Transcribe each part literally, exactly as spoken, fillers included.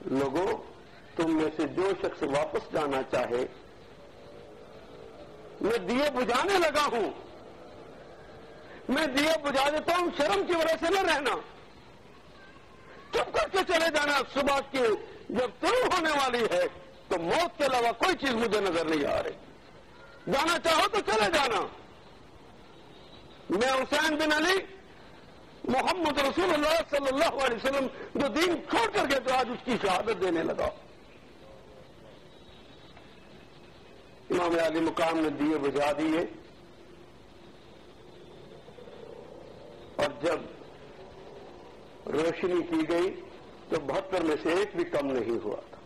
لوگوں تم میں سے جو شخص واپس جانا چاہے، میں دیے بجھانے لگا ہوں، میں دیے بجھا دیتا ہوں، شرم کی وجہ سے نہ رہنا، چپ کر کے چلے جانا۔ صبح کی جب طلوع ہونے والی ہے تو موت کے علاوہ کوئی چیز مجھے نظر نہیں آ رہی، جانا چاہو تو چلے جانا۔ میں حسین بن علی محمد رسول اللہ صلی اللہ علیہ وسلم جو دین چھوڑ کر گئے تو آج اس کی شہادت دینے لگا۔ امام علی مقام نے دیے بجھا دیے، اور جب روشنی کی گئی تو بہتر میں سے ایک بھی کم نہیں ہوا تھا،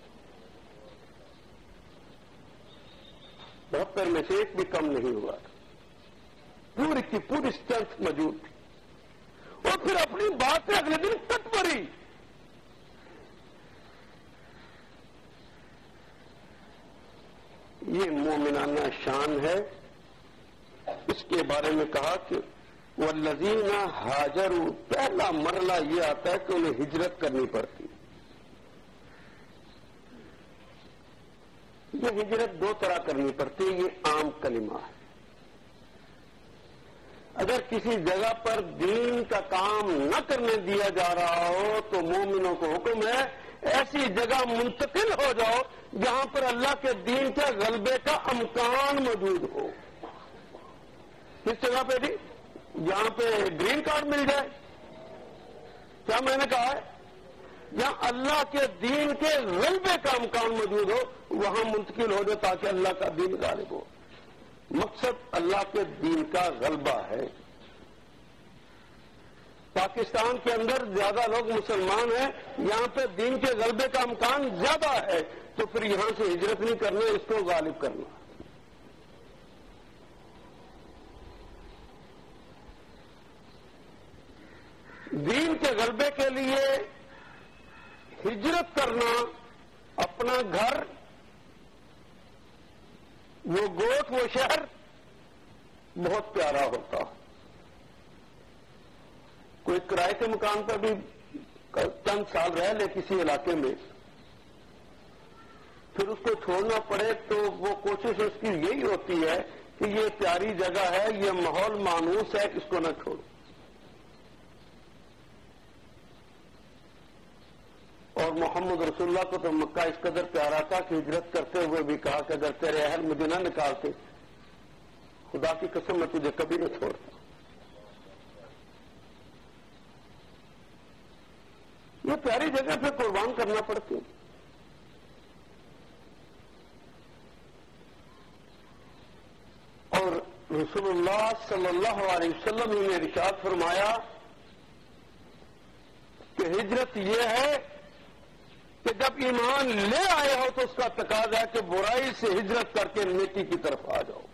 بہتر میں سے ایک بھی کم نہیں ہوا تھا، پوری کی پوری اسٹرینتھ موجود تھی۔ اور پھر اپنی بات پہ اگلے دن کٹ پڑی۔ یہ مومنانہ شان ہے۔ اس کے بارے میں کہا کہ والذین ہاجروا، پہلا مرحلہ یہ آتا ہے کہ انہیں ہجرت کرنی پڑتی۔ یہ ہجرت دو طرح کرنی پڑتی، یہ عام کلمہ ہے۔ اگر کسی جگہ پر دین کا کام نہ کرنے دیا جا رہا ہو تو مومنوں کو حکم ہے ایسی جگہ منتقل ہو جاؤ جہاں پر اللہ کے دین کے غلبے کا امکان موجود ہو۔ کس جگہ پہ جی؟ جہاں پہ گرین کارڈ مل جائے۔ کیا میں نے کہا ہے؟ جہاں اللہ کے دین کے غلبے کا امکان موجود ہو وہاں منتقل ہو جاؤ تاکہ اللہ کا دین غالب ہو۔ مقصد اللہ کے دین کا غلبہ ہے۔ پاکستان کے اندر زیادہ لوگ مسلمان ہیں، یہاں پہ دین کے غلبے کا امکان زیادہ ہے، تو پھر یہاں سے ہجرت نہیں کرنا، اس کو غالب کرنا۔ دین کے غلبے کے لیے ہجرت کرنا، اپنا گھر، وہ گوٹ، وہ شہر بہت پیارا ہوتا۔ کوئی کرائے کے مکان پر بھی چند سال رہ لے کسی علاقے میں، پھر اس کو چھوڑنا پڑے تو وہ کوشش اس کی یہی ہوتی ہے کہ یہ پیاری جگہ ہے، یہ ماحول مانوس ہے، اس کو نہ چھوڑو۔ اور محمد رسول اللہ کو تو مکہ اس قدر پیارا تھا کہ ہجرت کرتے ہوئے بھی کہا کہ اگر تیرے اہل مجھے نہ نکالتے، خدا کی قسم میں تجھے کبھی نہ چھوڑتا۔ یہ پیاری جگہ پہ قربان کرنا پڑتی۔ اور رسول اللہ صلی اللہ علیہ وسلم نے ارشاد فرمایا کہ ہجرت یہ ہے کہ جب ایمان لے آئے ہو تو اس کا تقاضا ہے کہ برائی سے ہجرت کر کے نیکی کی طرف آ جاؤ۔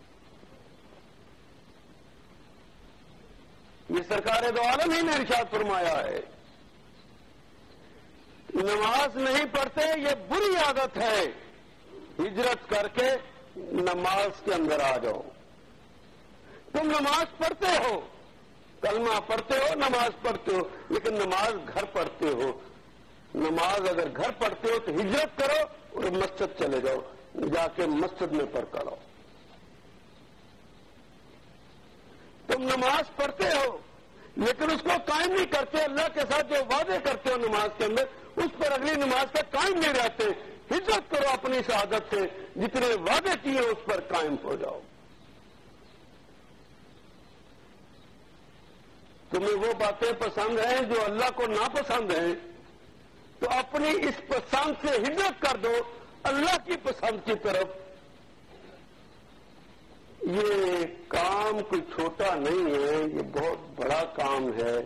یہ سرکار دو عالم ہی نے ارشاد فرمایا ہے۔ نماز نہیں پڑھتے یہ بری عادت ہے، ہجرت کر کے نماز کے اندر آ جاؤ۔ تم نماز پڑھتے ہو، کلمہ پڑھتے ہو، نماز پڑھتے ہو، لیکن نماز گھر پڑھتے ہو۔ نماز اگر گھر پڑھتے ہو تو ہجرت کرو اور مسجد چلے جاؤ، جا کے مسجد میں پڑھ کر آؤ۔ تم نماز پڑھتے ہو لیکن اس کو قائم نہیں کرتے، اللہ کے ساتھ جو وعدے کرتے ہو نماز کے اندر اس پر اگلی نماز کا قائم نہیں رہتے۔ ہجرت کرو اپنی شہادت سے، جتنے وعدے کیے اس پر قائم ہو جاؤ۔ تمہیں وہ باتیں پسند ہیں جو اللہ کو ناپسند ہیں، تو اپنی اس پسند سے ہجرت کر دو اللہ کی پسند کی طرف۔ یہ کام کوئی چھوٹا نہیں ہے، یہ بہت بڑا کام ہے۔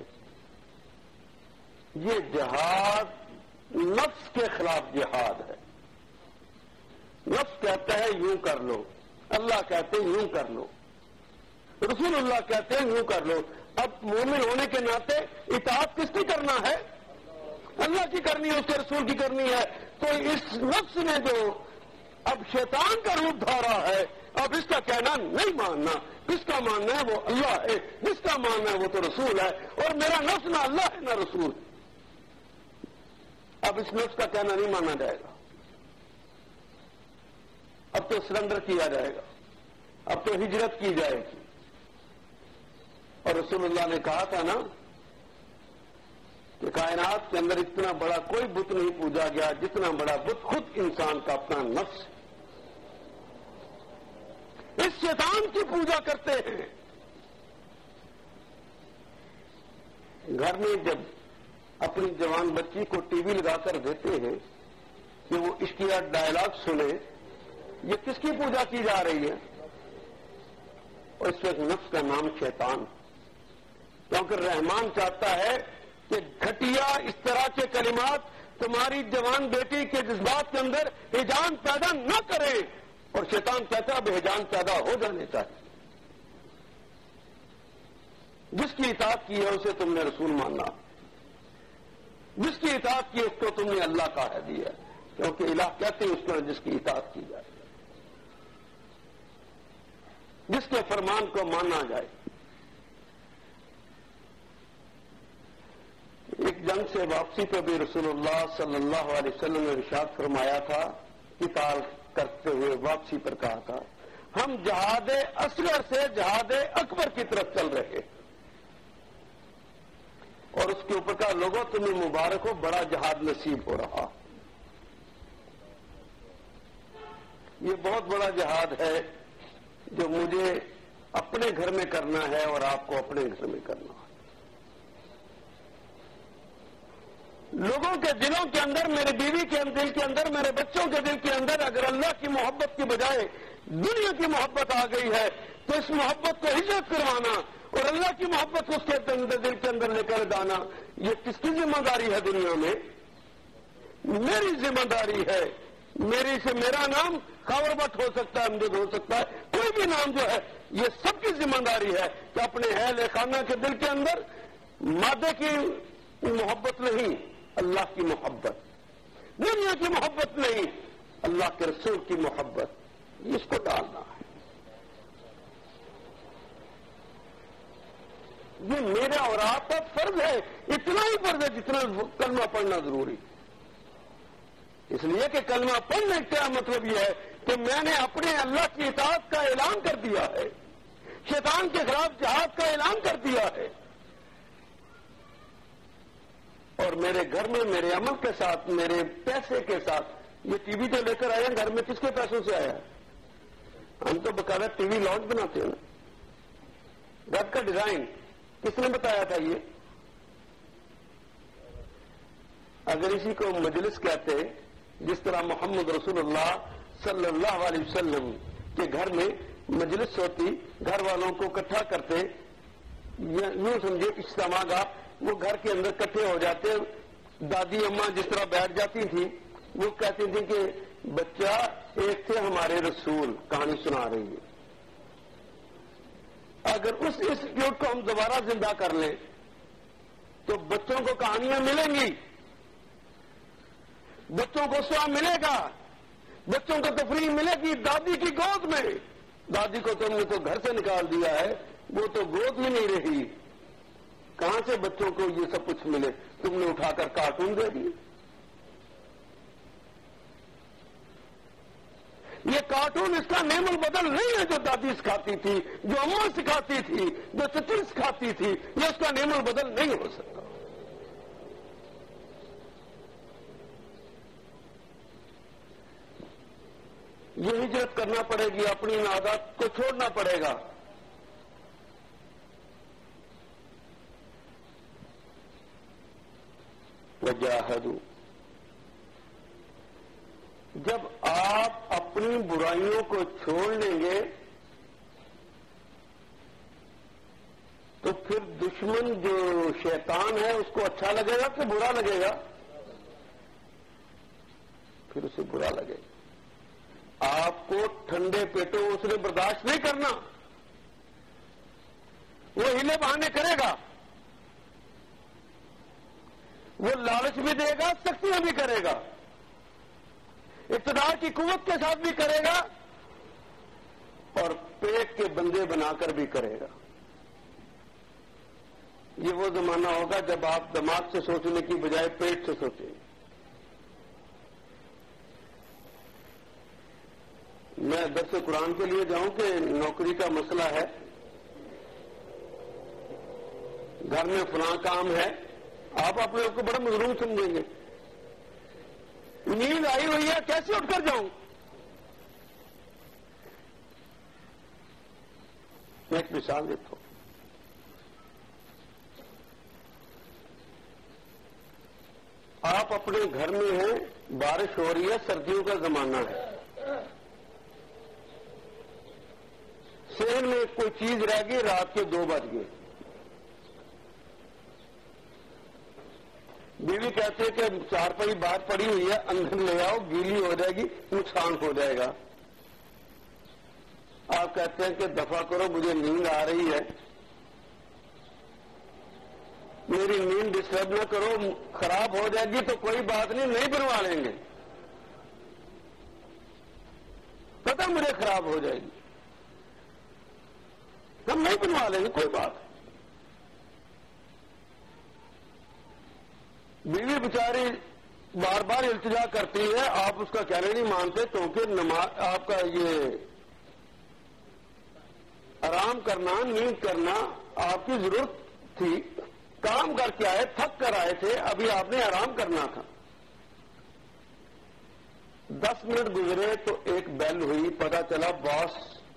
یہ جہاد نفس کے خلاف جہاد ہے۔ نفس کہتا ہے یوں کر لو، اللہ کہتے ہیں یوں کر لو، رسول اللہ کہتے ہیں یوں کر لو۔ اب مومن ہونے کے ناطے اطاعت کس کی کرنا ہے؟ اللہ کی کرنی ہے، اس کے رسول کی کرنی ہے۔ تو اس نفس نے جو اب شیطان کا روپ دھارا ہے، اب اس کا کہنا نہیں ماننا، جس کا ماننا ہے وہ اللہ ہے، جس کا ماننا ہے وہ تو رسول ہے، اور میرا نفس نہ اللہ ہے نہ رسول۔ اب اس نفس کا کہنا نہیں مانا جائے گا، اب تو سرنڈر کیا جائے گا، اب تو ہجرت کی جائے گی۔ اور رسول اللہ نے کہا تھا نا کہ کائنات کے اندر اتنا بڑا کوئی بت نہیں پوجا گیا جتنا بڑا بت خود انسان کا اپنا نفس ہے۔ اس شیطان کی پوجا کرتے ہیں۔ گھر میں جب اپنی جوان بچی کو ٹی وی لگا کر دیتے ہیں کہ وہ عشقیہ ڈائلاگ سنے، یہ کس کی پوجا کی جا رہی ہے؟ اور اس وقت نفس کا نام شیطان، کیونکہ رحمان چاہتا ہے کہ گھٹیا اس طرح کے کلمات تمہاری جوان بیٹی کے جذبات کے اندر ہیجان پیدا نہ کرے، اور شیطان کہتا ہے اب ہیجان پیدا ہو جانے چاہیے۔ جس کی اطاعت کی ہے اسے تم نے رسول ماننا، جس کی اطاعت کی اس کو تم نے اللہ کا ہے دیا، کیونکہ الہ کہتے ہیں اس کو جس کی اطاعت کی جائے، جس کے فرمان کو مانا جائے۔ ایک جنگ سے واپسی پہ بھی رسول اللہ صلی اللہ علیہ وسلم نے ارشاد فرمایا تھا، قتال کرتے ہوئے واپسی پر کہا تھا، ہم جہاد اصغر سے جہاد اکبر کی طرف چل رہے، اور اس کے اوپر کا لوگوں تمہیں مبارک ہو، بڑا جہاد نصیب ہو رہا۔ یہ بہت بڑا جہاد ہے جو مجھے اپنے گھر میں کرنا ہے اور آپ کو اپنے گھر میں کرنا ہے۔ لوگوں کے دلوں کے اندر، میرے بیوی کے دل کے اندر، میرے بچوں کے دل کے اندر اگر اللہ کی محبت کی بجائے دنیا کی محبت آ گئی ہے تو اس محبت کو ہجرت کروانا اور اللہ کی محبت اس کے دل کے اندر لے کر جانا، یہ کس کی ذمہ داری ہے دنیا میں؟ میری ذمہ داری ہے۔ میری سے میرا نام خاور بٹ ہو سکتا ہے، امجد ہو سکتا ہے، کوئی بھی نام جو ہے، یہ سب کی ذمہ داری ہے کہ اپنے اہل خانہ کے دل کے اندر مادے کی محبت نہیں، اللہ کی محبت، دنیا کی محبت نہیں، اللہ کے رسول کی محبت، اس کو ڈالنا ہے۔ یہ میرا اور آپ کا فرض ہے، اتنا ہی فرض ہے جتنا کلمہ پڑھنا ضروری۔ اس لیے کہ کلمہ پڑھنے کا مطلب یہ ہے کہ میں نے اپنے اللہ کی اطاعت کا اعلان کر دیا ہے، شیطان کے خلاف جہاد کا اعلان کر دیا ہے، اور میرے گھر میں میرے عمل کے ساتھ، میرے پیسے کے ساتھ، یہ ٹی وی تو لے کر آئے ہیں، گھر میں کس کے پیسوں سے آیا ہے؟ ہم تو باقاعدہ ٹی وی لاؤنج بناتے ہیں نا، گھر کا ڈیزائن کس نے بتایا تھا؟ یہ اگر اسی کو مجلس کہتے، جس طرح محمد رسول اللہ صلی اللہ علیہ وسلم کے گھر میں مجلس ہوتی، گھر والوں کو اکٹھا کرتے، یوں سمجھے اجتماع گاہ، وہ گھر کے اندر اکٹھے ہو جاتے، دادی اماں جس طرح بیٹھ جاتی تھی، وہ کہتی تھی کہ بچہ ایک تھے ہمارے رسول، کہانی سنا رہی ہے۔ اگر اس انسٹیٹیوٹ کو ہم دوبارہ زندہ کر لیں تو بچوں کو کہانیاں ملیں گی، بچوں کو سوا ملے گا، بچوں کو تفریح ملے گی دادی کی گود میں۔ دادی کو تم نے تو گھر سے نکال دیا ہے، وہ تو گود میں نہیں رہی، کہاں سے بچوں کو یہ سب کچھ ملے؟ تم نے اٹھا کر کارٹون دے دیے۔ یہ کارٹون اس کا نعم البدل نہیں ہے جو دادی سکھاتی تھی، جو اماں سکھاتی تھی، جو چچی سکھاتی تھی، یہ اس کا نعم البدل نہیں ہو سکتا۔ یہ ہجرت کرنا پڑے گی، اپنی ان عادات کو چھوڑنا پڑے گا۔ وجاہدوا، جب آپ اپنی برائیوں کو چھوڑ لیں گے تو پھر دشمن جو شیطان ہے اس کو اچھا لگے گا کہ برا لگے گا؟ پھر اسے برا لگے گا۔ آپ کو ٹھنڈے پیٹوں اس نے برداشت نہیں کرنا، وہ ہلے بہانے کرے گا، وہ لالچ بھی دے گا، سختیاں بھی کرے گا، اقتدار کی قوت کے ساتھ بھی کرے گا، اور پیٹ کے بندے بنا کر بھی کرے گا۔ یہ وہ زمانہ ہوگا جب آپ دماغ سے سوچنے کی بجائے پیٹ سے سوچیں، درس قرآن کے لیے جاؤں کہ نوکری کا مسئلہ ہے، گھر میں فلاں کام ہے، آپ اپنے آپ کو بڑا مظلوم سمجھیں گے. نیند آئی ہوئی ہے، کیسے اٹھ کر جاؤں؟ میں ایک مثال دیتا ہوں. آپ اپنے گھر میں ہیں، بارش ہو رہی ہے، سردیوں کا زمانہ ہے، صحن میں کوئی چیز رہ گئی، رات کے دو بج گئے. بیوی کہتے ہیں کہ چار پائی بات پڑی ہوئی ہے، اندر لے آؤ، گیلی ہو جائے گی، نقصان ہو جائے گا. آپ کہتے ہیں کہ دفع کرو، مجھے نیند آ رہی ہے، میری نیند ڈسٹرب نہ کرو، خراب ہو جائے گی تو کوئی بات نہیں، نہیں بنوا لیں گے، پتہ مجھے خراب ہو جائے گی، ہم نہیں بنوا لیں گے، کوئی بات. بیوی بیچاری بار بار التجا کرتی ہے، آپ اس کا کہنا نہیں مانتے، کیونکہ نماز آپ کا یہ آرام کرنا، نیند کرنا آپ کی ضرورت تھی. کام کر کے آئے، تھک کر آئے تھے، ابھی آپ نے آرام کرنا تھا. دس منٹ گزرے تو ایک بیل ہوئی، پتہ چلا باس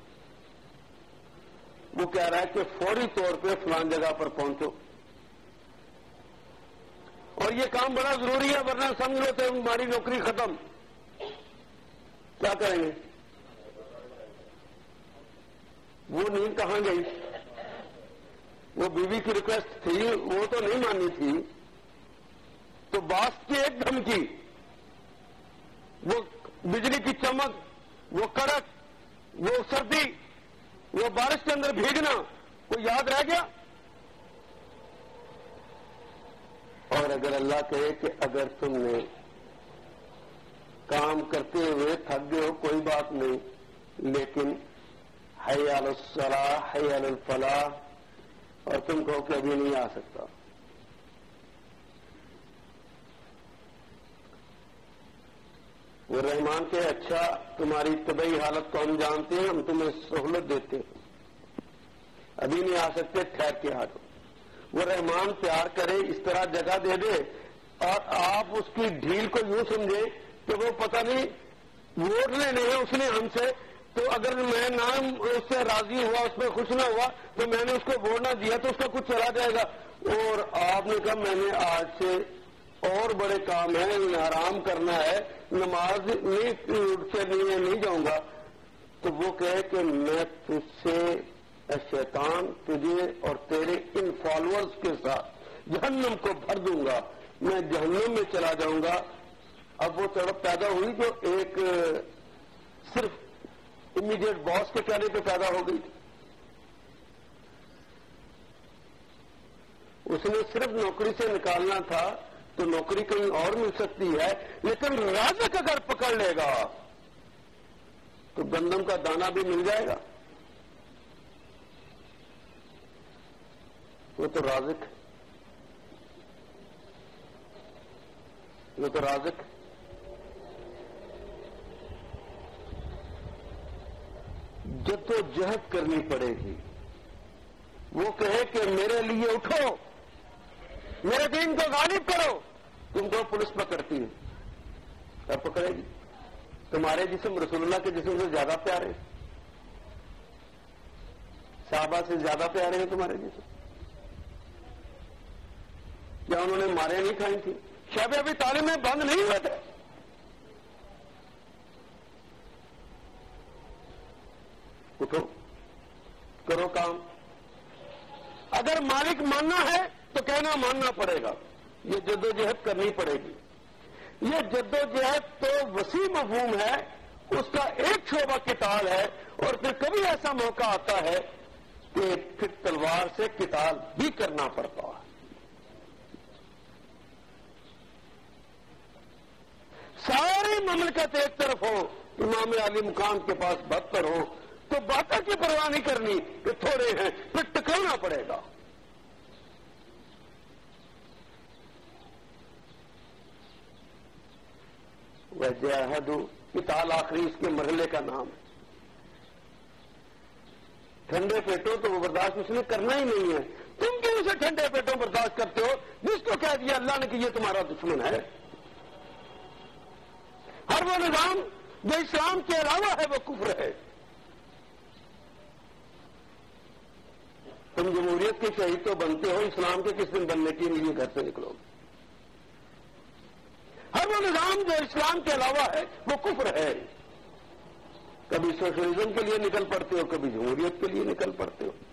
وہ کہہ رہا ہے کہ فوری طور پہ فلان جگہ پر پہنچو، اور یہ کام بڑا ضروری ہے، ورنہ سمجھ لو تو ہماری نوکری ختم. کیا کریں گے؟ وہ نیند کہاں گئی؟ وہ بیوی کی ریکویسٹ تھی، وہ تو نہیں مانی تھی. تو باس کی ایک دھمکی، وہ بجلی کی چمک، وہ کڑک، وہ سردی، وہ بارش کے اندر بھیگنا، وہ یاد رہ گیا. اور اگر اللہ کہے کہ اگر تم نے کام کرتے ہوئے تھک گئے ہو، کوئی بات نہیں، لیکن حی علی الصلاح، حی علی الفلاح، اور تم کہو کہ ابھی نہیں آ سکتا، وہ رحمان کے اچھا تمہاری طبعی حالت کو ہم جانتے ہیں، ہم تمہیں سہولت دیتے ہیں، ابھی نہیں آ سکتے، ٹھہر کے آ جاؤ. وہ رحمان پیار کرے، اس طرح جگہ دے دے، اور آپ اس کی ڈھیل کو یوں سمجھیں کہ وہ پتہ نہیں ووٹ لینے ہیں اس نے ہم سے، تو اگر میں نام اس سے راضی ہوا، اس میں خوش نہ ہوا، تو میں نے اس کو ووٹ نہ دیا تو اس کا کچھ چلا جائے گا. اور آپ نے کہا میں نے آج سے اور بڑے کام ہیں، آرام کرنا ہے، نماز نہیں سے نہیں نہیں جاؤں گا. تو وہ کہے کہ میں تجھ سے اے شیطان، تجھے اور تیرے ان فالوورز کے ساتھ جہنم کو بھر دوں گا، میں جہنم میں چلا جاؤں گا. اب وہ تڑپ پیدا ہوئی جو ایک صرف امیڈیٹ باس کے کہنے پہ پیدا ہو گئی تھی. اس نے صرف نوکری سے نکالنا تھا تو نوکری کہیں اور مل سکتی ہے، لیکن رازق اگر پکڑ لے گا تو گندم کا دانہ بھی مل جائے گا. وہ تو رازق ہے، وہ تو رازق ہے. جد و جہد کرنی پڑے گی. وہ کہے کہ میرے لیے اٹھو، میرے دین کو غالب کرو. تم کو پولیس پکڑتی ہے، کب پکڑے گی؟ تمہارے جسم رسول اللہ کے جسم سے زیادہ پیارے، صحابہ سے زیادہ پیارے ہیں تمہارے جسم. کیا انہوں نے مارے نہیں کھائی تھی؟ شب ابھی تعلیم میں بند نہیں ہوئے تھے. اٹھو، کرو کام. اگر مالک ماننا ہے تو کہنا ماننا پڑے گا، یہ جدوجہد کرنی پڑے گی. یہ جدوجہد تو وسیع مفہوم ہے، اس کا ایک شعبہ قتال ہے، اور پھر کبھی ایسا موقع آتا ہے کہ پھر تلوار سے قتال بھی کرنا پڑتا ہے. ساری مملکت ایک طرف ہو، امام علی مقام کے پاس بہتر ہو، تو باتوں کی پرواہ نہیں کرنی کہ تھوڑے ہیں، پھر ٹکرانا پڑے گا. وجاہدوا، قتال آخری اس کے مرحلے کا نام ہے. ٹھنڈے پیٹوں تو وہ برداشت اس نے کرنا ہی نہیں ہے. تم کیوں اسے ٹھنڈے پیٹوں برداشت کرتے ہو جس کو کہہ دیا اللہ نے کہ یہ تمہارا دشمن ہے؟ ہر وہ نظام جو اسلام کے علاوہ ہے وہ کفر ہے. تم جمہوریت کے شہید تو بنتے ہو، اسلام کے کس دن بننے کے لیے گھر سے نکلو گے؟ ہر وہ نظام جو اسلام کے علاوہ ہے وہ کفر ہے. کبھی سوشلزم کے لیے نکل پڑتے ہو، کبھی جمہوریت کے لیے نکل پڑتے ہو.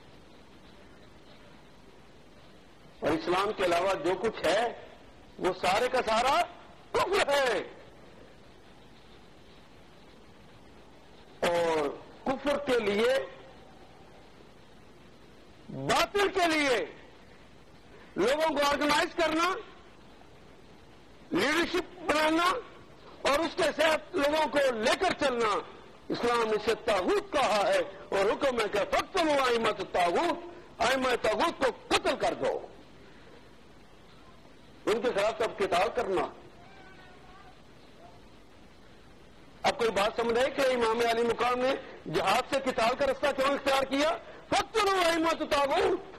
اور اسلام کے علاوہ جو کچھ ہے وہ سارے کا سارا کفر ہے. اور کفر کے لیے، باطل کے لیے لوگوں کو آرگنائز کرنا، لیڈرشپ بنانا اور اس کے ساتھ لوگوں کو لے کر چلنا، اسلام اسے طاغوت کہا ہے. اور حکم ہے کہ فقتلوا ائمۃ الطاغوت، ائمہ طاغوت کو قتل کر دو، ان کے خلاف اب قتال کرنا. اب کوئی بات سمجھ رہے کہ امام علی مقام نے جہاد سے قتال کا رستہ کیوں اختیار کیا؟ فقتلوا ائمۃ الطاغوت.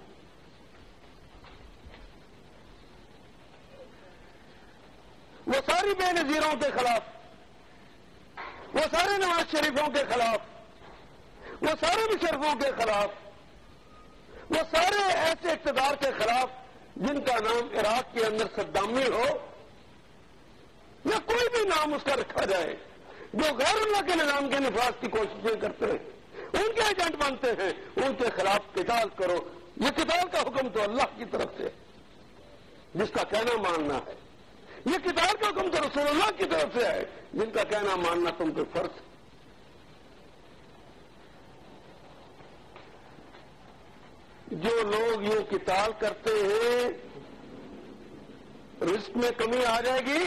وہ ساری بے نظیروں کے خلاف، وہ سارے نواز شریفوں کے خلاف، وہ سارے مشرفوں کے خلاف، وہ سارے ایسے اقتدار کے خلاف جن کا نام عراق کے اندر صدامی ہو یا کوئی بھی نام اس کا رکھا جائے، جو غیر اللہ کے نظام کے نفاذ کی کوششیں کرتے ہیں، ان کے ایجنٹ بنتے ہیں، ان کے خلاف قتال کرو. یہ قتال کا حکم تو اللہ کی طرف سے ہے جس کا کہنا ماننا ہے. یہ قتال کا حکم تو رسول اللہ کی طرف سے ہے جن کا کہنا ماننا تم پہ فرض ہے. جو لوگ یوں قتال کرتے ہیں رزق میں کمی آ جائے گی.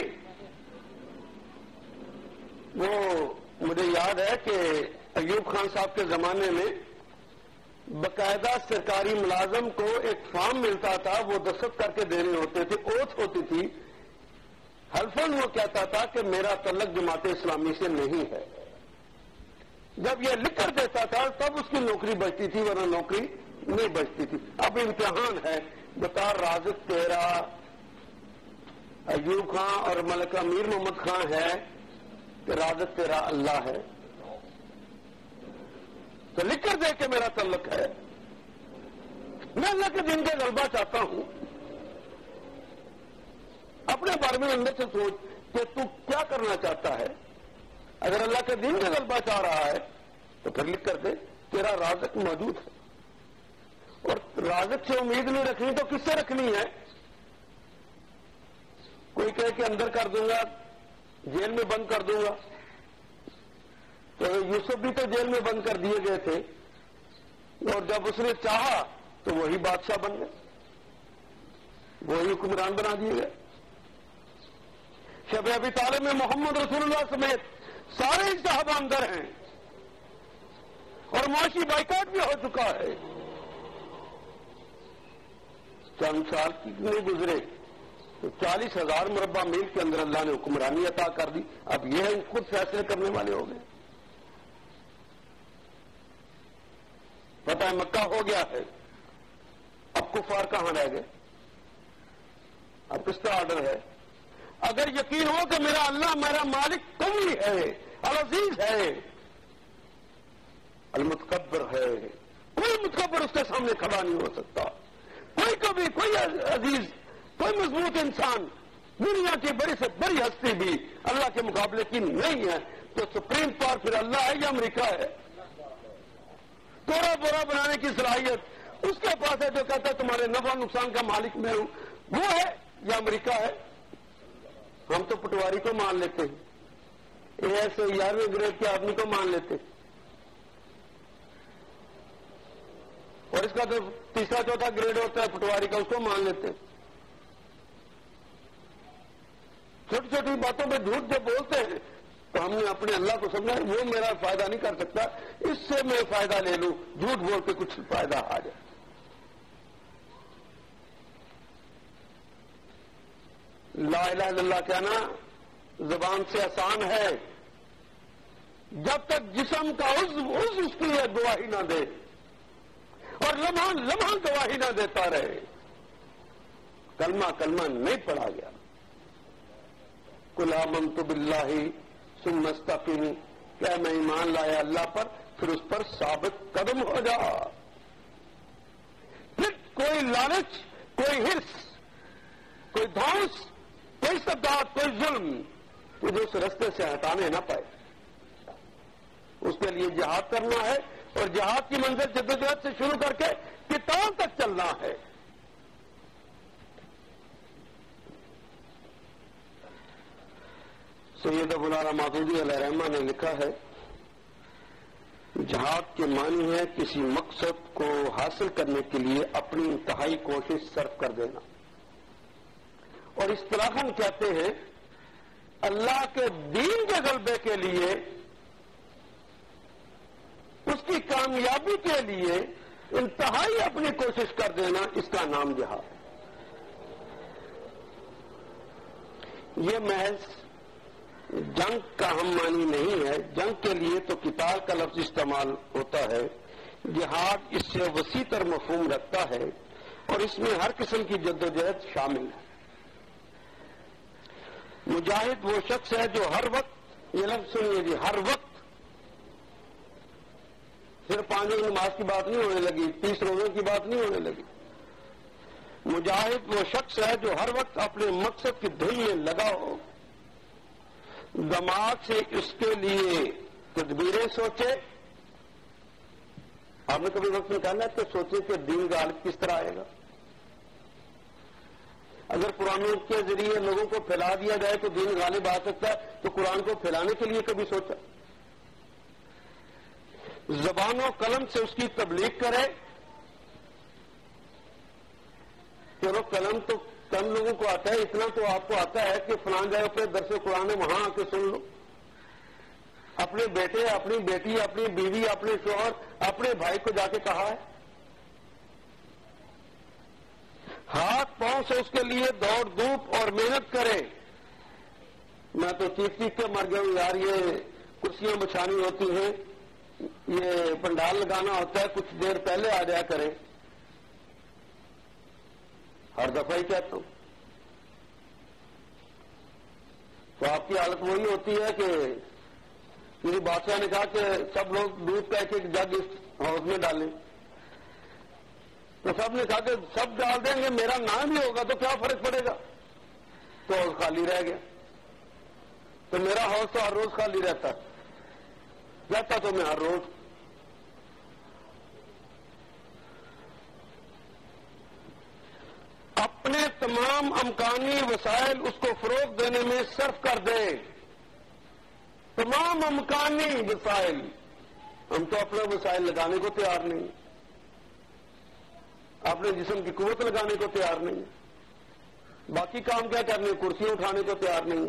وہ مجھے یاد ہے کہ ایوب خان صاحب کے زمانے میں باقاعدہ سرکاری ملازم کو ایک فارم ملتا تھا، وہ دستخط کر کے دینے ہوتے تھے، اوتھ ہوتی تھی. حلفاً وہ کہتا تھا کہ میرا تعلق جماعت اسلامی سے نہیں ہے. جب یہ لکھ کر دیتا تھا تب اس کی نوکری بچتی تھی، ورنہ نوکری نہیں بچتی تھی. اب امتحان ہے، بتا رازق تیرا ایوب خان اور ملک امیر محمد خان ہے کہ رازق تیرا اللہ ہے؟ تو لکھ کر دے کہ میرا تعلق ہے. میں اللہ کے دین کا غلبہ چاہتا ہوں. اپنے بارے میں اندر سے سوچ کہ تو کیا کرنا چاہتا ہے. اگر اللہ کے دین کا غلبہ چاہ رہا ہے تو پھر لکھ کر دے تیرا رازق موجود ہے. اور رازق سے امید نہیں رکھنی تو کس سے رکھنی ہے؟ کوئی کہے کہ اندر کر دوں گا، جیل میں بند کر دوں گا. تو یوسف بھی تو جیل میں بند کر دیے گئے تھے، اور جب اس نے چاہا تو وہی بادشاہ بن گئے، وہی حکمران بنا دیے گئے. شب ابی طالب میں محمد رسول اللہ سمیت سارے صحابہ اندر ہیں، اور معاشی بائیکاٹ بھی ہو چکا ہے. چند سال کی نہیں گزرے تو چالیس ہزار مربع میل کے اندر اللہ نے حکمرانی عطا کر دی. اب یہ ہے خود فیصلے کرنے والے ہو گئے. پتہ ہے مکہ ہو گیا ہے، اب کفار کہاں رہ گئے؟ اب کس کا آرڈر ہے؟ اگر یقین ہو کہ میرا اللہ میرا مالک قوی ہے، العزیز ہے، المتکبر ہے، کوئی متکبر اس کے سامنے کھڑا نہیں ہو سکتا. کوئی کبھی کوئی عزیز، کوئی مضبوط انسان دنیا کی بڑی سے بڑی ہستی بھی اللہ کے مقابلے کی نہیں ہے. تو سپریم پاور پھر اللہ ہے یا امریکہ ہے؟ توڑا بورا بنانے کی صلاحیت اس کے پاس ہے جو کہتا ہے تمہارے نفع نقصان کا مالک میں ہوں، وہ ہے یا امریکہ ہے؟ ہم تو پٹواری کو مان لیتے ہیں، ایسے گیارہویں گریڈ کے آدمی کو مان لیتے، اور اس کا تو تیسرا چوتھا گریڈ ہوتا ہے پٹواری کا، اس کو مان لیتے. چھوٹی چھوٹی باتوں پہ جھوٹ جب بولتے ہیں تو ہم نے اپنے اللہ کو سمجھا وہ میرا فائدہ نہیں کر سکتا، اس سے میں فائدہ لے لوں، جھوٹ بول کے کچھ فائدہ آ جائے. لا الہ الا اللہ کہنا زبان سے آسان ہے، جب تک جسم کا عضو عضو اس کے لیے گواہی نہ دے اور لمحہ لمحہ گواہی نہ دیتا رہے. کلمہ کلمہ نہیں پڑھا گیا. قل آمنت باللہ ثم استقم، کہ میں ایمان لایا اللہ پر، پھر اس پر ثابت قدم ہو جا. پھر کوئی لالچ، کوئی ہرس، کوئی دھوس، کوئی صدات، کوئی ظلم تجھے اس رستے سے ہٹانے نہ پائے. اس کے لیے جہاد کرنا ہے، اور جہاد کی منزل جدوجہد سے شروع کر کے قتال تک چلنا ہے. سید ابو العلا ماتوریدی علیہ رحمہ نے لکھا ہے، جہاد کے معنی ہے کسی مقصد کو حاصل کرنے کے لیے اپنی انتہائی کوشش صرف کر دینا. اور اصطلاحاً کہتے ہیں اللہ کے دین کے غلبے کے لیے، اس کی کامیابی کے لیے انتہائی اپنی کوشش کر دینا، اس کا نام جہاد. یہ محض جنگ کا ہم معنی نہیں ہے. جنگ کے لیے تو قتال کا لفظ استعمال ہوتا ہے. جہاد اس سے وسیع تر مفہوم رکھتا ہے، اور اس میں ہر قسم کی جدوجہد شامل ہے. مجاہد وہ شخص ہے جو ہر وقت، یہ لفظ سنیے جی، ہر وقت، صرف پانچ وقت نماز کی بات نہیں ہونے لگی، تیس روزوں کی بات نہیں ہونے لگی. مجاہد وہ شخص ہے جو ہر وقت اپنے مقصد کی دھن میں لگا ہو، دماغ سے اس کے لیے تدبیریں سوچے. آپ نے کبھی وقت نکالا تو سوچے کہ دین کا غالب کس طرح آئے گا. اگر قرآن کے ذریعے لوگوں کو پھیلا دیا جائے تو دین غالب آ سکتا ہے، تو قرآن کو پھیلانے کے لیے کبھی سوچا؟ زبان و قلم سے اس کی تبلیغ کرے. چلو قلم تو کم لوگوں کو آتا ہے، اتنا تو آپ کو آتا ہے کہ فلان جگہ پہ درس قرآن ہے، وہاں آ کے سن لو. اپنے بیٹے، اپنی بیٹی، اپنی بیوی، اپنے شوہر، اپنے بھائی کو جا کے کہا ہے. ہاتھ پاؤں سے اس کے لیے دوڑ دھوپ اور محنت کرے. میں تو چیخ چیخ کے مر گیا ہوں یار، یہ کرسیاں بچھانی ہوتی ہیں، یہ پنڈال لگانا ہوتا ہے، کچھ دیر پہلے آ جایا کرے. ہر دفعہ ہی کہتا ہوں. تو آپ کی حالت وہی ہوتی ہے کہ میری بادشاہ نے کہا کہ سب لوگ دودھ کا ایک ایک جگ اس ہاؤس میں ڈالیں. تو سب نے کہا کہ سب ڈال دیں گے، میرا نام ہی ہوگا تو کیا فرق پڑے گا. تو ہاؤس خالی رہ گیا. تو میرا ہاؤس تو ہر روز خالی رہتا رہتا تو میں ہر روز. اپنے تمام امکانی وسائل اس کو فروغ دینے میں صرف کر دے. تمام امکانی وسائل. ہم تو اپنے وسائل لگانے کو تیار نہیں، اپنے جسم کی قوت لگانے کو تیار نہیں، باقی کام کیا کرنے، کرسی اٹھانے کو تیار نہیں.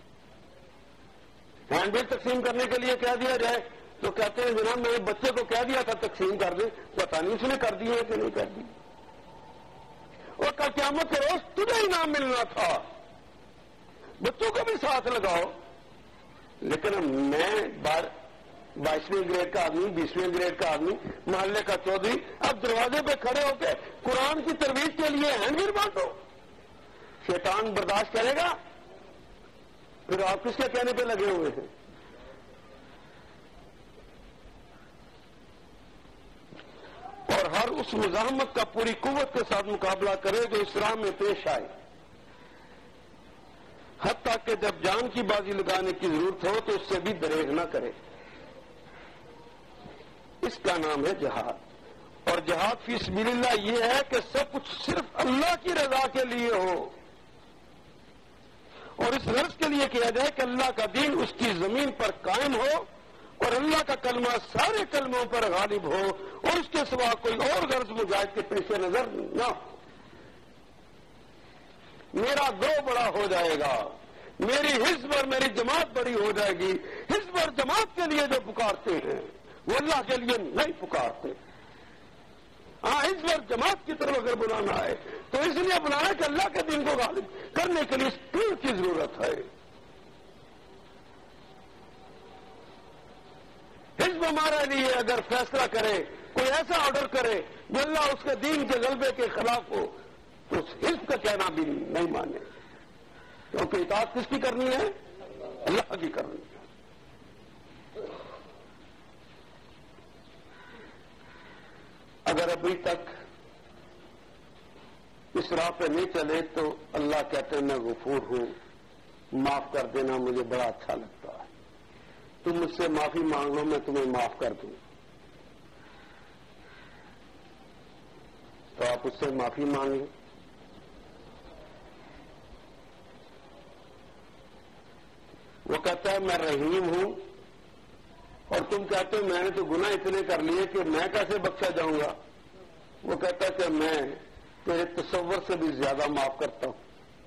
ہینڈ بل تقسیم کرنے کے لیے کہہ دیا جائے تو کہتے ہیں جناب میں بچے کو کہہ دیا تھا تقسیم کر دیں، پتہ نہیں اس نے کر دی ہے کہ نہیں کر دی. اور کل قیامت کے روز تجھے انعام ملنا تھا. بچوں کو بھی ساتھ لگاؤ. لیکن میں بار بائیسویں گریڈ کا آدمی، بیسویں گریڈ کا آدمی، محلے کا چودھری، اب دروازے پہ کھڑے ہو کے قرآن کی ترویج کے لیے ہینڈ بل بانٹو. شیطان برداشت کرے گا؟ پھر آپ کس کے کہنے پہ لگے ہوئے ہیں؟ اور ہر اس مزاحمت کا پوری قوت کے ساتھ مقابلہ کرے جو اس راہ میں پیش آئے، حتیٰ کہ جب جان کی بازی لگانے کی ضرورت ہو تو اس سے بھی دریغ نہ کرے. اس کا نام ہے جہاد. اور جہاد فی سبیل اللہ یہ ہے کہ سب کچھ صرف اللہ کی رضا کے لیے ہو، اور اس غرض کے لیے کیا جائے کہ اللہ کا دین اس کی زمین پر قائم ہو، اور اللہ کا کلمہ سارے کلموں پر غالب ہو، اور اس کے سوا کوئی اور غرض مجاہد کے پیش نظر نہ ہو. میرا گروہ بڑا ہو جائے گا، میری حزب اور میری جماعت بڑی ہو جائے گی. حزب اور جماعت کے لیے جو پکارتے ہیں وہ اللہ کے لیے نہیں پکارتے. ہاں حزب اور جماعت کی طرف اگر بلانا ہے تو اس لیے بلانا کہ اللہ کے دین کو غالب کرنے کے لیے اس ٹول کی ضرورت ہے. حزب ہمارے لیے اگر فیصلہ کرے کوئی ایسا آرڈر کرے جو اللہ اس کے دین کے غلبے کے خلاف ہو تو اس حزب کا کہنا بھی نہیں مانے، کیونکہ اطاعت کس کی کرنی ہے؟ اللہ کی کرنی ہے۔ اگر ابھی تک اس راہ پہ نہیں چلے تو اللہ کہتے ہیں میں غفور ہوں، معاف کر دینا مجھے بڑا اچھا لگتا ہے، تم مجھ سے معافی مانگ لو میں تمہیں معاف کر دوں۔ تو آپ اس سے معافی مانگیں۔ وہ کہتا ہے میں رحیم ہوں، اور تم کہتے ہو میں نے تو گناہ اتنے کر لیے کہ میں کیسے بخشا جاؤں گا؟ وہ کہتا ہے کہ میں تیرے تصور سے بھی زیادہ معاف کرتا ہوں،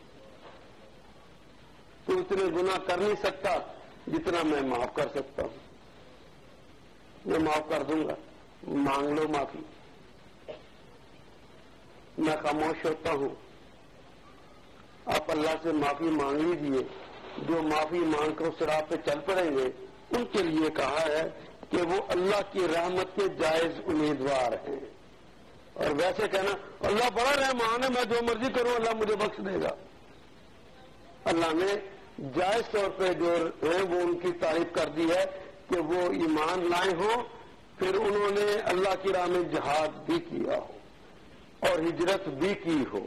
تو اتنے گناہ کر نہیں سکتا جتنا میں معاف کر سکتا ہوں، میں معاف کر دوں گا، مانگ لو معافی۔ میں خاموش ہوتا ہوں، آپ اللہ سے معافی مانگ لیجیے۔ جو معافی مانگ کر اس راہ پہ چل پڑیں گے ان کے لیے کہا ہے کہ وہ اللہ کی رحمت کے جائز امیدوار ہیں۔ اور ویسے کہنا اللہ بڑا رحمان ہے، میں جو مرضی کروں اللہ مجھے بخش دے گا، اللہ نے جائز طور پہ جو ہیں وہ ان کی تعریف کر دی ہے کہ وہ ایمان لائے ہوں، پھر انہوں نے اللہ کی راہ میں جہاد بھی کیا ہو اور ہجرت بھی کی ہو۔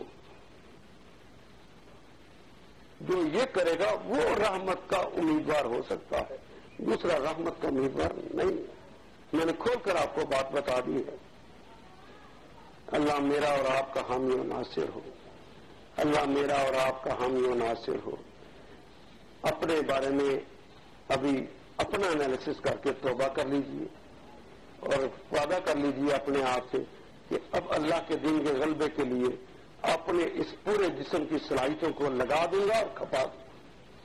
جو یہ کرے گا وہ رحمت کا امیدوار ہو سکتا ہے، دوسرا رحمت کا امیدوار نہیں۔ میں نے کھول کر آپ کو بات بتا دی ہے۔ اللہ میرا اور آپ کا حامی و ناصر ہو، اللہ میرا اور آپ کا حامی و ناصر ہو۔ اپنے بارے میں ابھی اپنا انالیسس کر کے توبہ کر لیجئے اور وعدہ کر لیجئے اپنے آپ سے کہ اب اللہ کے دین کے غلبے کے لیے اپنے اس پورے جسم کی صلاحیتوں کو لگا دوں گا اور کھپا دوں گا۔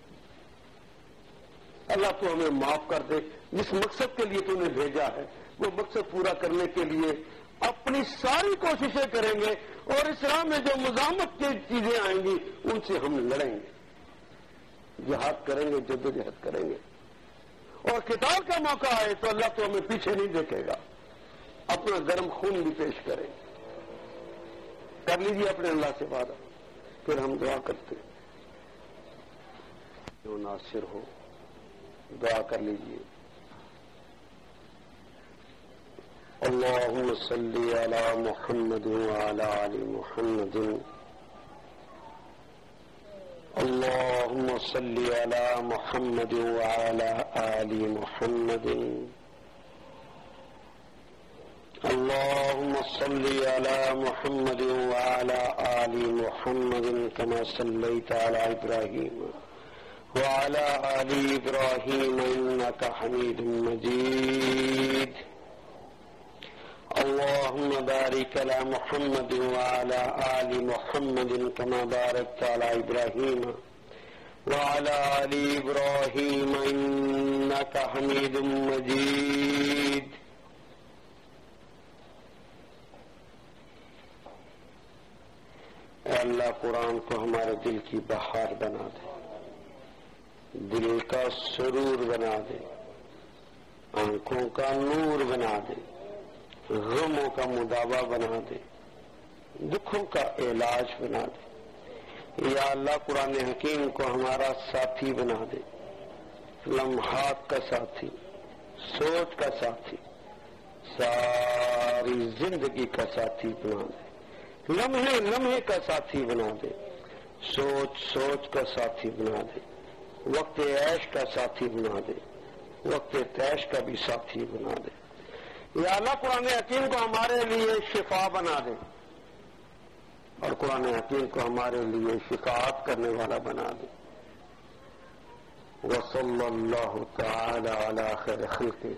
اللہ تو ہمیں معاف کر دے، جس مقصد کے لیے تو نے بھیجا ہے وہ مقصد پورا کرنے کے لیے اپنی ساری کوششیں کریں گے، اور اس راہ میں جو مزاحمت کی چیزیں آئیں گی ان سے ہم لڑیں گے، جہاد کریں گے، جدوجہد کریں گے، اور قتال کا موقع آئے تو اللہ تو ہمیں پیچھے نہیں دیکھے گا، اپنا گرم خون بھی پیش کریں گے۔ کر لیجیے اپنے اللہ سے وعدہ، پھر ہم دعا کرتے ہیں۔ جو ناصر ہو دعا کر لیجیے۔ اللہم صلی علی محمد وعلی آل محمد، اللہم صلی علی محمد وعلی آل محمد، اللهم صل على محمد وعلى آل محمد كما صليت على إبراهيم وعلى آل إبراهيم إنك حميد مجيد، اللهم بارك على محمد وعلى آل محمد كما باركت على إبراهيم وعلى آل إبراهيم إنك حميد مجيد۔ اے اللہ قرآن کو ہمارے دل کی بہار بنا دے، دل کا سرور بنا دے، آنکھوں کا نور بنا دے، غموں کا مداوا بنا دے، دکھوں کا علاج بنا دے۔ یا اللہ قرآن حکیم کو ہمارا ساتھی بنا دے، لمحات کا ساتھی، سوچ کا ساتھی، ساری زندگی کا ساتھی بنا دے، لمحے لمحے کا ساتھی بنا دے، سوچ سوچ کا ساتھی بنا دے، وقت عیش کا ساتھی بنا دے، وقت تیش کا بھی ساتھی بنا دے۔ یا اللہ قرآن حکیم کو ہمارے لیے شفا بنا دے، اور قرآن حکیم کو ہمارے لیے شفاعت کرنے والا بنا دے۔ وصلی اللہ تعالی علی خیر خلقہ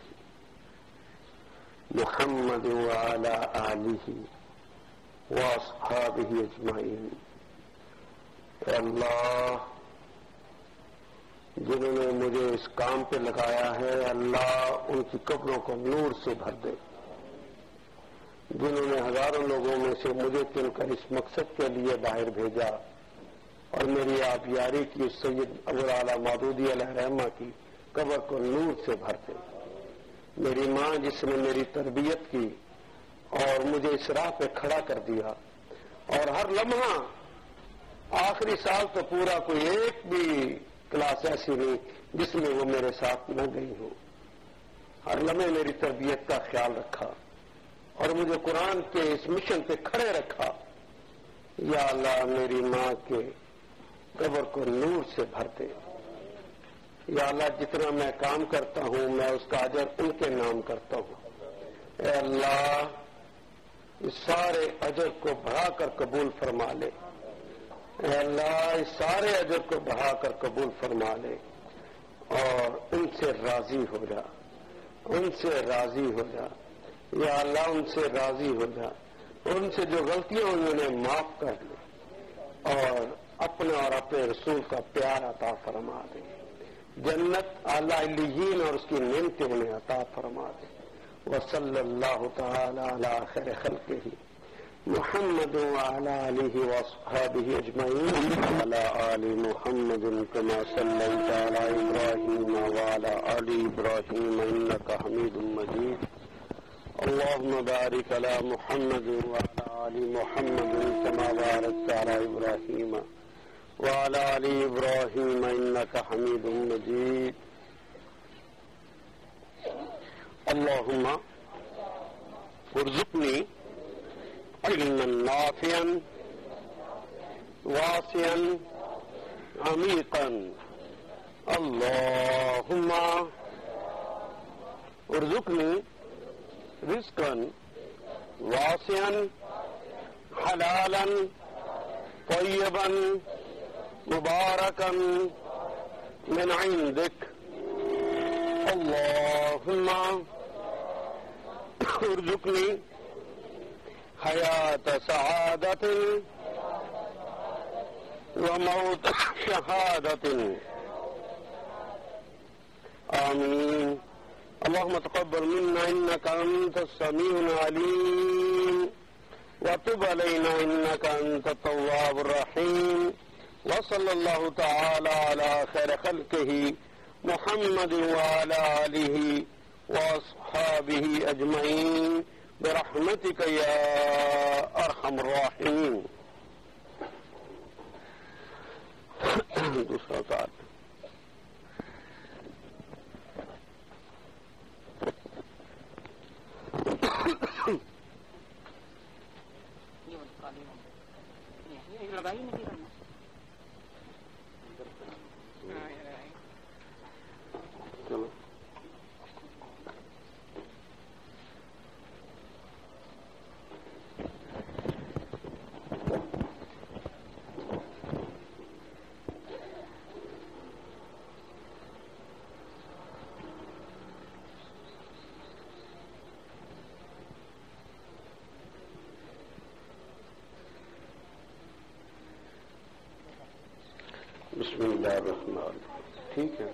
محمد وعلی آلہ واصحابہ اجمعین۔ اے اللہ جنہوں نے مجھے اس کام پہ لگایا ہے، اللہ ان کی قبروں کو نور سے بھر دے۔ جنہوں نے ہزاروں لوگوں میں سے مجھے چن کر اس مقصد کے لیے باہر بھیجا اور میری آبیاری کی سید ابوالعالی مودودی علیہ رحمہ کی قبر کو نور سے بھر دے۔ میری ماں جس نے میری تربیت کی اور مجھے اس راہ پہ کھڑا کر دیا، اور ہر لمحہ آخری سال تو پورا کوئی ایک بھی کلاس ایسی نہیں جس میں وہ میرے ساتھ نہ گئی ہو۔ ہر لمحے میری تربیت کا خیال رکھا اور مجھے قرآن کے اس مشن پہ کھڑے رکھا۔ یا اللہ میری ماں کے قبر کو نور سے بھر دے۔ یا اللہ جتنا میں کام کرتا ہوں میں اس کا اجر ان کے نام کرتا ہوں۔ اے اللہ اس سارے اجر کو بڑھا کر قبول فرما لے۔ اے اللہ اس سارے اجر کو بڑھا کر قبول فرما لے اور ان سے راضی ہو جا، ان سے راضی ہو جا۔ یا اللہ ان سے راضی ہو جا، ان سے جو غلطیاں انہیں معاف کر لے اور اپنے اور اپنے رسول کا پیار عطا فرما دے۔ جنت اعلی علیین اور اس کی نعمتیں انہیں عطا فرما دے۔ وصلی اللہ تعالی علی خیر خلقہ محمد وعلی آلہ واصحابہ اجمعین وعلی آل محمد کما صلیت علی ابراہیم وعلی آل ابراہیم انک حمید مجید۔ اللهم بارك على محمد وعلى آل محمد كما باركت على إبراهيم وعلى آل إبراهيم إنك حميد مجيد. اللهم ارزقني علما نافعا واسعا عميقا. اللهم ارزقني رزقا واسعا حلالا طيبا مباركا من عندك. اللهم ارزقني حياة سعادة وموت شهادة. آمين. اللهم تقبل منا إنك أنت السميع العليم وتب علينا إنك أنت التواب الرحيم. وصلى الله تعالى على خير خلقه محمد وعلى آله وأصحابه أجمعين برحمتك يا أرحم الراحمين. دوسرا کار چلو بسم اللہ الرحمن الرحیم. ٹھیک ہے.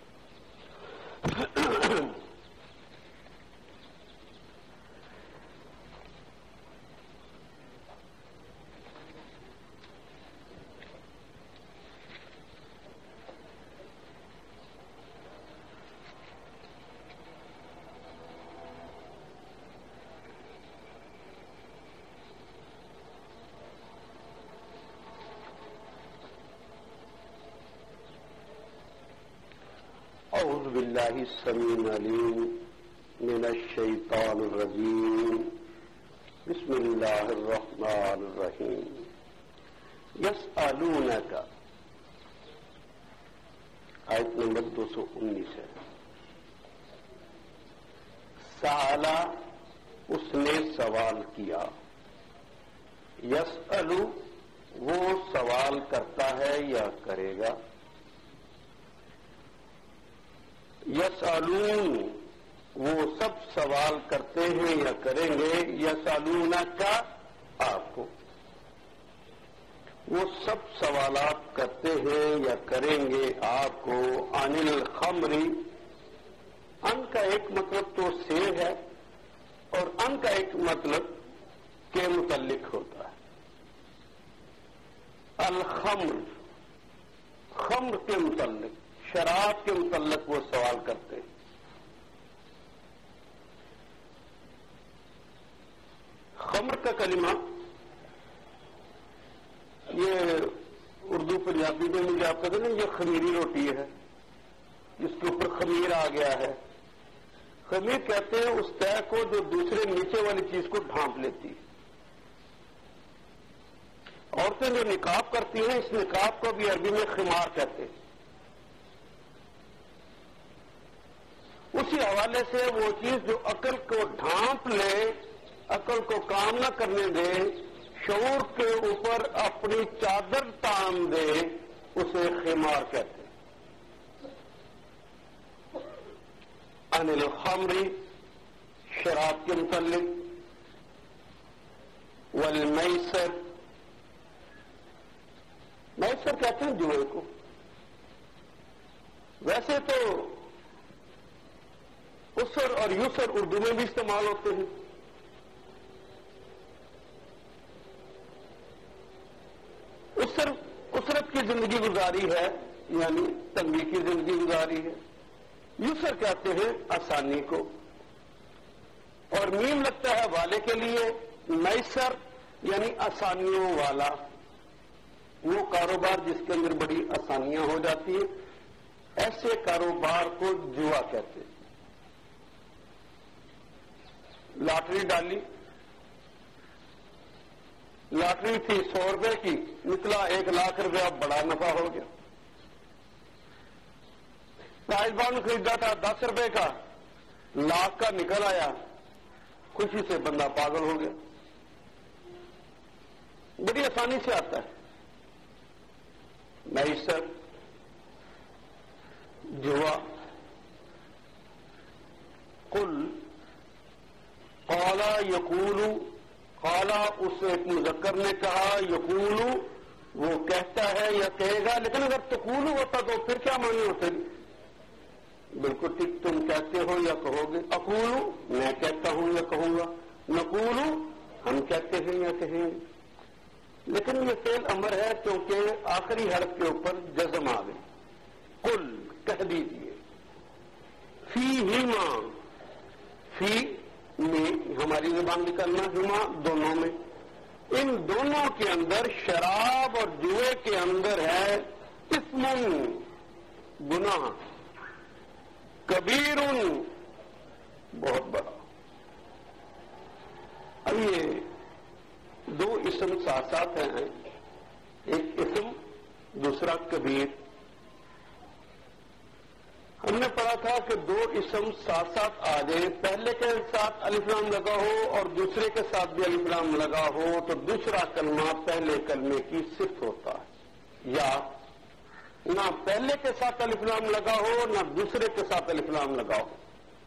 اعوذ باللہ السمیع العلیم من الشیطان الرجیم. بسم اللہ الرحمن الرحیم. یسألونک آیت نمبر دو سو انیس ہے. سالا اس نے سوال کیا. یسألو وہ سوال کرتا ہے یا کرے گا. یسالون وہ سب سوال کرتے ہیں یا کریں گے. یسالون کا آپ کو وہ سب سوالات کرتے ہیں یا کریں گے آپ کو. عن الخمر ان کا ایک مطلب تو سیر ہے اور ان کا ایک مطلب کے متعلق ہوتا ہے. الخمر خمر کے متعلق شراب کے متعلق وہ سوال کرتے ہیں. خمر کا کلمہ یہ اردو پنجابی میں مجھے آپ کہتے ہیں یہ خمیری روٹی ہے جس کے اوپر خمیر آ گیا ہے. خمیر کہتے ہیں اس طے کو جو دوسرے نیچے والی چیز کو ڈھانپ لیتی ہے. عورتیں جو نقاب کرتی ہیں اس نقاب کو بھی عربی میں خمار کہتے ہیں. اسی حوالے سے وہ چیز جو عقل کو ڈھانپ لے, عقل کو کام نہ کرنے دے, شعور کے اوپر اپنی چادر تان دے, اسے خمار کہتے ہیں. عن الخمر شراب کے متعلق, والمیسر میسر کہتے ہیں جوئے کو. ویسے تو اسر اور یسر اردو میں بھی استعمال ہوتے ہیں. اسر اسرت کی زندگی گزاری ہے یعنی تنگی کی زندگی گزاری ہے. یسر کہتے ہیں آسانی کو, اور میم لگتا ہے والے کے لیے. میسر یعنی آسانیوں والا, وہ کاروبار جس کے اندر بڑی آسانیاں ہو جاتی ہیں, ایسے کاروبار کو جوا کہتے ہیں. لاٹری ڈالی, لاٹری تھی سو روپے کی, نکلا ایک لاکھ روپیہ, بڑا نفع ہو گیا. پرائز بانڈ خریدا تھا دس روپے کا, لاکھ کا نکل آیا, خوشی سے بندہ پاگل ہو گیا. بڑی آسانی سے آتا ہے میسر, جوا. قل قالا یقولو, قالا اس ایک مذکر نے کہا, یقولو وہ کہتا ہے یا کہے گا. لیکن اگر تقولو ہوتا تو پھر کیا معنی ہوتے؟ بالکل ٹھیک, تم کہتے ہو یا کہو گے. اقولو میں کہتا ہوں یا کہوں گا. نقولو ہم کہتے ہیں یا کہیں گے. لیکن یہ فعل امر ہے کیونکہ آخری حرف کے اوپر جزم آ گئی. قل کہہ دیجیے. فیہما, فی میں ہماری زبان نکلنا, ہما دونوں میں, ان دونوں کے اندر شراب اور جوئے کے اندر ہے اسم گناہ, کبیر بہت بڑا. اب یہ دو اسم ساتھ ساتھ ہیں, ایک اسم دوسرا کبیر. ہم نے پڑھا تھا کہ دو اسم ساتھ ساتھ آ جائیں, پہلے کے ساتھ الف لام لگا ہو اور دوسرے کے ساتھ بھی الف لام لگا ہو تو دوسرا کلمہ پہلے کلمے کی صفت ہوتا ہے. یا نہ پہلے کے ساتھ الف لام لگا ہو نہ دوسرے کے ساتھ الف لام لگا ہو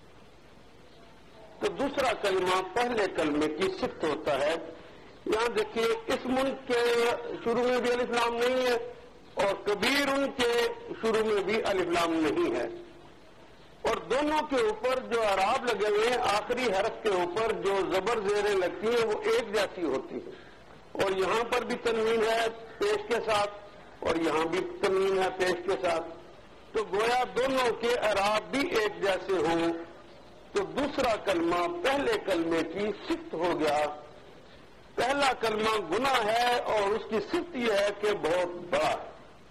تو دوسرا کلمہ پہلے کلمے کی صفت ہوتا ہے. یہاں دیکھیے اسم کے شروع میں بھی الف لام نہیں ہے اور کبیر ان کے شروع میں بھی الف لام نہیں ہے, اور دونوں کے اوپر جو اعراب لگے ہوئے ہیں آخری حرف کے اوپر جو زبر زیریں لگتی ہیں وہ ایک جیسی ہوتی ہے. اور یہاں پر بھی تنوین ہے پیش کے ساتھ اور یہاں بھی تنوین ہے پیش کے ساتھ, تو گویا دونوں کے اعراب بھی ایک جیسے ہوں تو دوسرا کلمہ پہلے کلمے کی صفت ہو گیا. پہلا کلمہ گناہ ہے اور اس کی صفت یہ ہے کہ بہت بڑا ہے.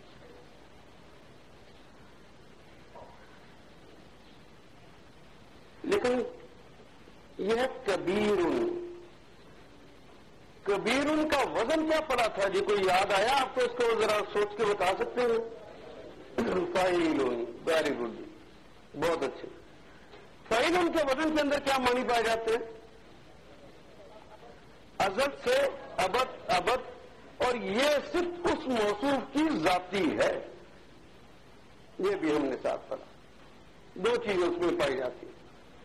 لیکن یہ کبیر, کبیر کا وزن کیا پڑا تھا جی؟ کوئی یاد آیا آپ کو؟ اس کو ذرا سوچ کے بتا سکتے ہیں؟ فاعلون, ویری گڈ, بہت اچھے. فاعلون کے وزن کے اندر کیا معنی پائے جاتے ہیں؟ ازل سے ابد, ابد, اور یہ صرف اس موصوف کی ذاتی ہے. یہ بھی ہم نے ساتھ پڑھا. دو چیزیں اس میں پائی جاتی ہیں.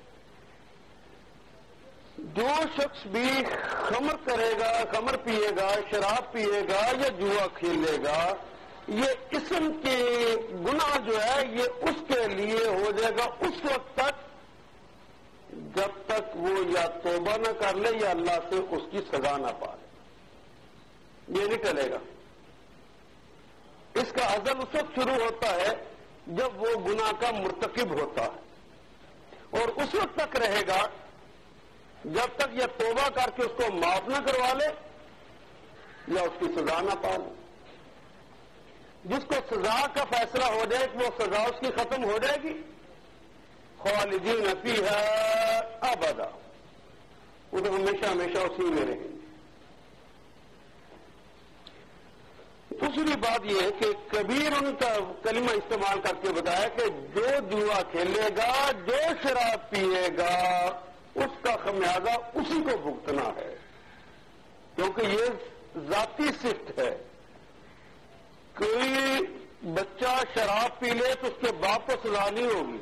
جو شخص بھی خمر کرے گا, خمر پیے گا, شراب پیے گا یا جوا کھیلے گا, یہ اسم کے گناہ جو ہے یہ اس کے لیے ہو جائے گا اس وقت تک جب تک وہ یا توبہ نہ کر لے یا اللہ سے اس کی سزا نہ پا لے. یہ نہیں ٹلے گا. اس کا ازل اس وقت شروع ہوتا ہے جب وہ گناہ کا مرتکب ہوتا ہے اور اس وقت تک رہے گا جب تک یہ توبہ کر کے اس کو معاف نہ کروا لے یا اس کی سزا نہ پا لے. جس کو سزا کا فیصلہ ہو جائے کہ وہ سزا اس کی ختم ہو جائے گی، خالدین فیہا ابدا، وہ تو ہمیشہ ہمیشہ اسی میں رہیں گے. دوسری بات یہ ہے کہ کبیر ان کا کلمہ استعمال کر کے بتایا کہ جو جوا کھیلے گا، جو شراب پیے گا، اس کا خمیازہ اسی کو بھگتنا ہے، کیونکہ یہ ذاتی صفت ہے. کوئی بچہ شراب پی لے تو اس کے باپ کو سزا نہیں ہوگی،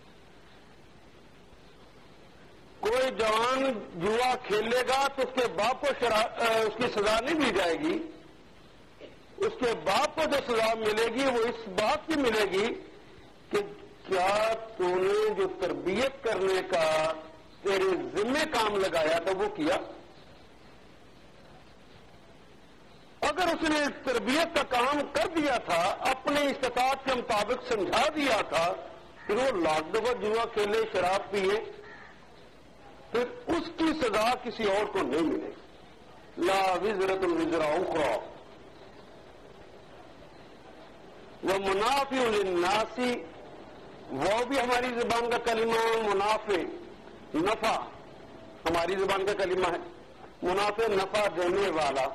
کوئی جوان جوا کھیلے گا تو اس کے باپ کو شراب اس کی سزا نہیں دی جائے گی. اس کے باپ کو جو سزا ملے گی وہ اس بات کی ملے گی کہ کیا تو نے جو تربیت کرنے کا تیرے ذمہ کام لگایا تھا وہ کیا. اگر اس نے تربیت کا کام کر دیا تھا، اپنے استطاعت کے مطابق سمجھا دیا تھا، پھر وہ لاکھ دفعہ جوا کھیلے، شراب پیے، پھر اس کی سزا کسی اور کو نہیں ملے گی. لا وزرۃ وزر اخری ومنافع للناس، وہ بھی ہماری زبان کا کلمہ ہے. منافع نفع ہماری زبان کا کلمہ ہے، منافع نفع دینے والا.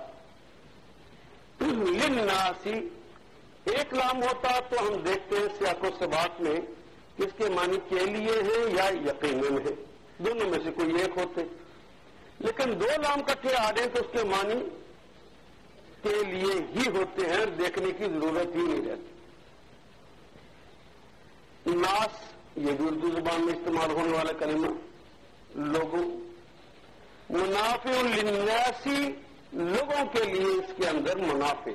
للناس ایک لام ہوتا تو ہم دیکھتے ہیں سیاق و سباق میں اس کے معنی کے لیے ہیں یا یقیناً ہے، دونوں میں سے کوئی ایک ہوتے. لیکن دو لام کٹھے آ جائیں تو اس کے معنی کے لیے ہی ہوتے ہیں، دیکھنے کی ضرورت ہی نہیں رہتی. ناس یہ بھی اردو زبان میں استعمال ہونے والا کلمہ، لوگوں. منافع للناس لوگوں کے لیے اس کے اندر منافع.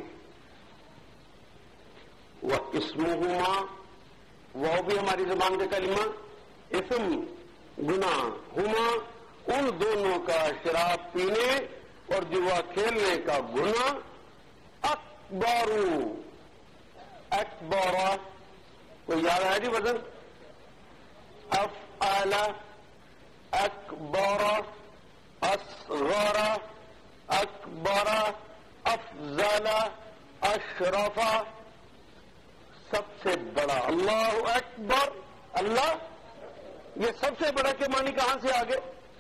وہ اسمہما وہ بھی ہماری زبان کا کلمہ، اسم گناہ، ہما ان دونوں کا شراب پینے اور جوا کھیلنے کا گناہ. اکبارو اکبارا کوئی یاد ہے جی وزن؟ افعال اکبارا اصغر اکبر افضل اشرف، سب سے بڑا. اللہ اکبر، اللہ یہ سب سے بڑا کے معنی کہاں سے آگے؟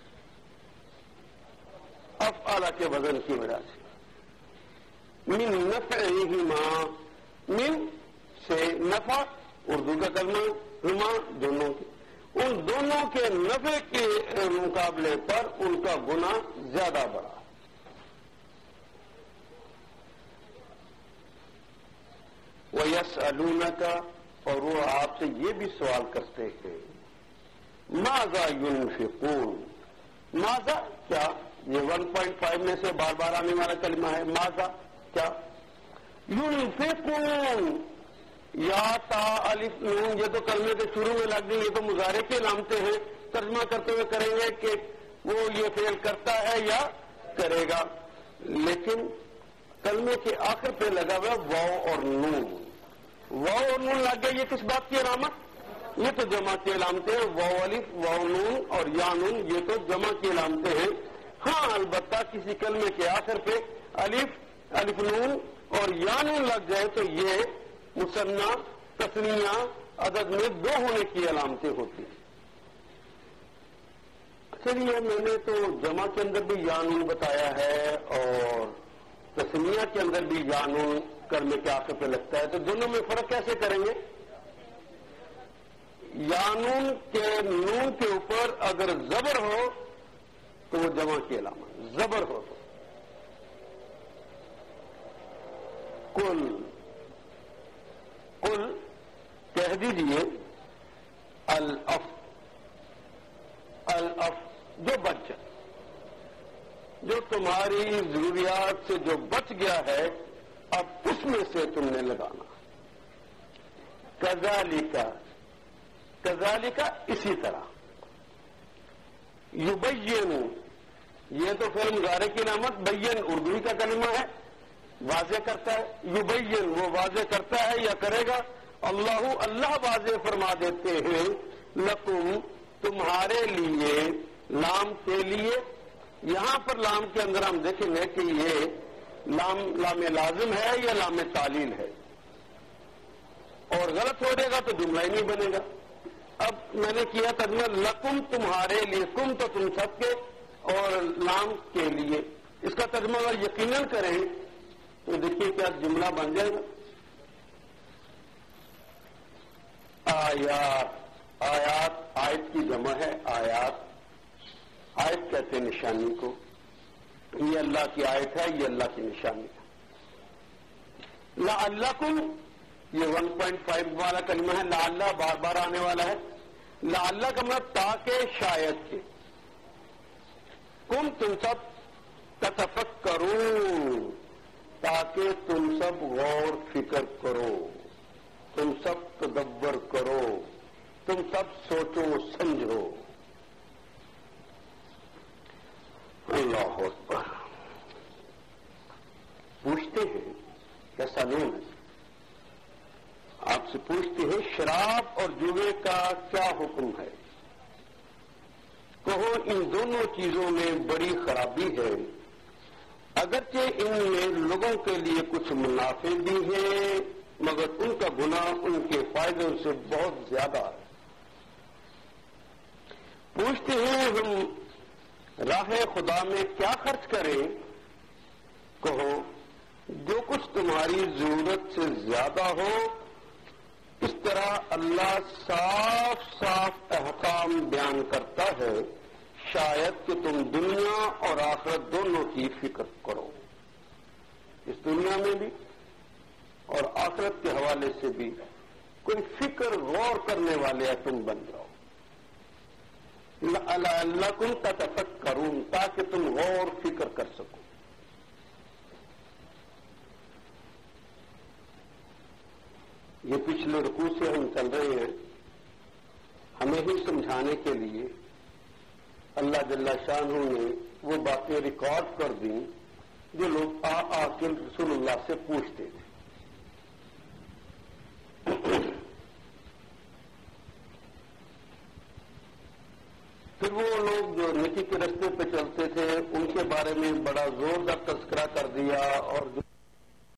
افعال کے وزن کی وجہ سے. من نفعہما، من سے نفع اردو کا کلمہ، ہما دونوں کے، ان دونوں کے نفع کے مقابلے پر ان کا گناہ زیادہ بڑا. وَيَسْأَلُونَكَ اور وہ آپ سے یہ بھی سوال کرتے ہیں ماذا ينفقون. ماذا کیا، یہ ون پوائنٹ فائیو میں سے بار بار آنے والا کلمہ ہے. ماذا کیا، ينفقون یا تا الف نون، یہ تو کلمے کے شروع میں لگ گئی، یہ تو مضارع کی علامتیں ہیں. ترجمہ کرتے ہوئے کریں گے کہ وہ یہ فعل کرتا ہے یا کرے گا، لیکن کلمے کے آخر پہ لگا ہوا واو اور نون. واو اور نون لگ گیا، یہ کس بات کی علامت؟ یہ تو جمع کی علامتیں ہیں. واو الف واو نون اور یا نون یہ تو جمع کی علامتیں ہیں. ہاں البتہ کسی کلمے کے آخر پہ الف الف نون اور یا نون لگ جائے تو یہ مثنیٰ تثنیہ عدد میں دو ہونے کی علامتیں ہوتی ہیں. چلیے میں نے تو جمع کے اندر بھی یا نون بتایا ہے اور تثنیہ کے اندر بھی یا نون کلمے کے آخر پہ لگتا ہے، تو دونوں میں فرق کیسے کریں گے؟ یا نون کے نون کے اوپر اگر زبر ہو تو وہ جمع کی علامت، زبر ہو تو کل کل کہہ دیجئے الاف الاف جو بچ جائے، جو تمہاری ضروریات سے جو بچ گیا ہے اب اس میں سے تم نے لگانا. کذالک کذالک اسی طرح. یبین یہ تو فعل مضارع کی علامت، بین اردو کا کلمہ ہے، واضح کرتا ہے. یبین وہ واضح کرتا ہے یا کرے گا. اللہ اللہ واضح فرما دیتے ہیں لکم تمہارے لیے لام کے لیے. یہاں پر لام کے اندر ہم دیکھیں گے کہ یہ لام لام لازم ہے یا لام تعلیل ہے, اور غلط ہو جائے گا تو جملہ ہی نہیں بنے گا. اب میں نے کیا ترجمہ لکم تمہارے لیے, کم تو تم سب کے, اور لام کے لیے. اس کا ترجمہ اگر یقیناً کریں تو دیکھیے کیا جملہ بن جائے گا. آیات, آیات آیت کی جمع ہے آیات. آیت کہتے ہیں نشانی کو. یہ اللہ کی آیت ہے, یہ اللہ کی نشانی ہے. لعلکم یہ ون پوائنٹ فائیو والا کلمہ ہے. لعلہ بار بار آنے والا ہے. لعلہ کا مطلب تاکہ شاید کے. کم تم سب تتفکرون تاکہ تم سب غور فکر کرو, تم سب تدبر کرو, تم سب سوچو سمجھو. اللہ اکبر. پوچھتے ہیں کیا سالون ہے, آپ سے پوچھتے ہیں شراب اور جوے کا کیا حکم ہے. کہو ان دونوں چیزوں میں بڑی خرابی ہے, اگرچہ ان میں لوگوں کے لیے کچھ منافع بھی ہیں مگر ان کا گناہ ان کے فائدوں سے بہت زیادہ ہے. پوچھتے ہیں ہم راہ خدا میں کیا خرچ کریں. کہو جو کچھ تمہاری ضرورت سے زیادہ ہو. اس طرح اللہ صاف صاف احکام بیان کرتا ہے شاید کہ تم دنیا اور آخرت دونوں کی فکر کرو. اس دنیا میں بھی اور آخرت کے حوالے سے بھی کوئی فکر غور کرنے والے تم بن جاؤ. لعلکم تتفکرون تاکہ تم غور فکر کر سکو. یہ پچھلے رکوع سے ہم چل رہے ہیں, ہمیں ہی سمجھانے کے لیے اللہ جل شانہ نے وہ باتیں ریکارڈ کر دیں جو لوگ آ آ کے رسول اللہ سے پوچھتے تھے. پھر وہ لوگ جو نیکی کے رستے پہ چلتے تھے ان کے بارے میں بڑا زوردار تذکرہ کر دیا, اور جو